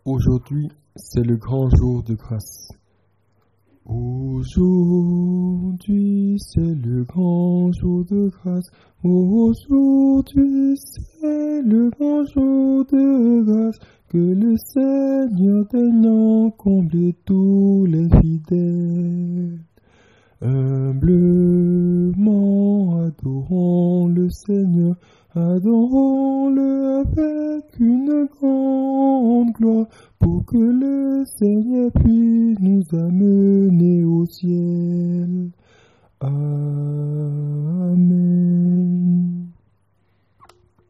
Aujourd'hui, c'est le grand jour de grâce. Aujourd'hui, c'est le grand jour de grâce. Aujourd'hui, c'est le grand jour de grâce. Que le Seigneur daigne combler tous les fidèles. Humblement adorons le Seigneur, adorons-le avec une grande gloire, pour que le Seigneur puisse nous amener au ciel. Amen.